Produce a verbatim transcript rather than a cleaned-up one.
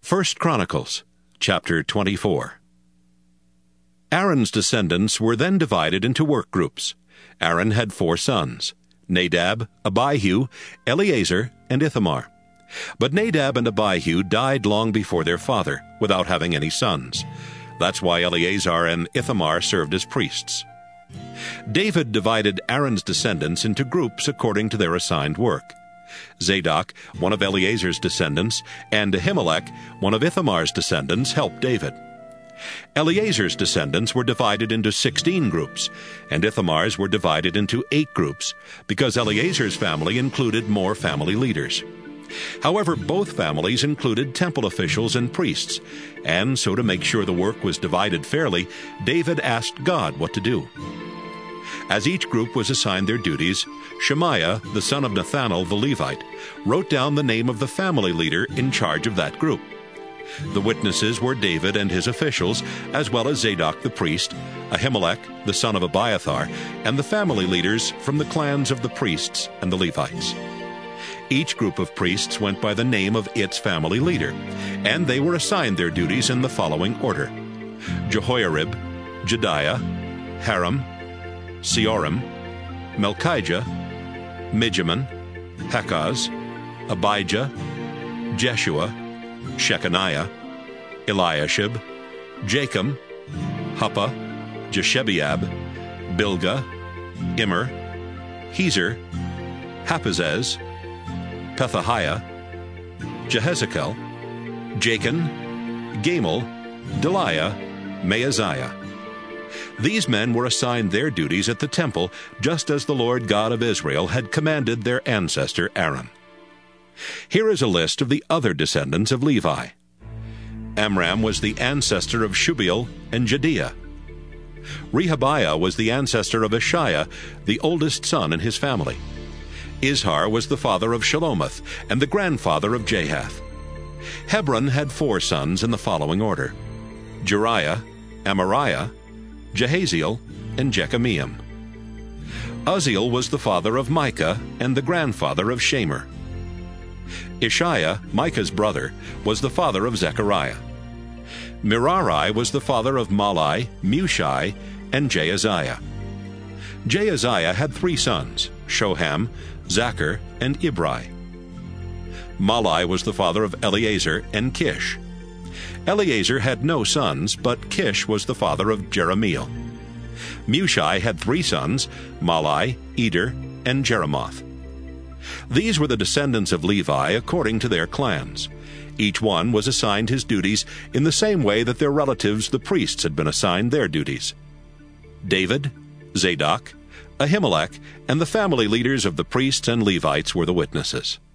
First Chronicles, chapter twenty-four. Aaron's descendants were then divided into work groups. Aaron had four sons, Nadab, Abihu, Eleazar, and Ithamar. But Nadab and Abihu died long before their father, without having any sons. That's why Eleazar and Ithamar served as priests. David divided Aaron's descendants into groups according to their assigned work. Zadok, one of Eleazar's descendants, and Ahimelech, one of Ithamar's descendants, helped David. Eleazar's descendants were divided into sixteen groups, and Ithamar's were divided into eight groups, because Eleazar's family included more family leaders. However, both families included temple officials and priests, and so to make sure the work was divided fairly, David asked God what to do. As each group was assigned their duties, Shemaiah, the son of Nethanel the Levite, wrote down the name of the family leader in charge of that group. The witnesses were David and his officials, as well as Zadok the priest, Ahimelech, the son of Abiathar, and the family leaders from the clans of the priests and the Levites. Each group of priests went by the name of its family leader, and they were assigned their duties in the following order: Jehoiarib, Jediah, Haram, Seorim, Melchijah, Mijamin, Hakaz, Abijah, Jeshua, Shechaniah, Eliashib, Jachim, Huppah, Jeshebeab, Bilgah, Immer, Hezer, Haphazez, Pethahiah, Jehezekel, Jachin, Gamul, Deliah, Maaziah. These men were assigned their duties at the temple, just as the Lord God of Israel had commanded their ancestor Aaron. Here is a list of the other descendants of Levi. Amram was the ancestor of Shubael and Jediah. Rehabiah was the ancestor of Ishiah, the oldest son in his family. Izhar was the father of Shelomoth and the grandfather of Jahath. Hebron had four sons in the following order: Jeriah, Amariah, Jehaziel, and Jekameam. Uzziel was the father of Micah and the grandfather of Shamer. Ishiah, Micah's brother, was the father of Zechariah. Merari was the father of Malai, Mushai, and Jaaziah. Jaaziah had three sons, Shoham, Zachar, and Ibri. Malai was the father of Eleazar and Kish. Eleazar had no sons, but Kish was the father of Jerahmeel. Mushai had three sons, Malai, Eder, and Jeremoth. These were the descendants of Levi according to their clans. Each one was assigned his duties in the same way that their relatives, the priests, had been assigned their duties. David, Zadok, Ahimelech, and the family leaders of the priests and Levites were the witnesses.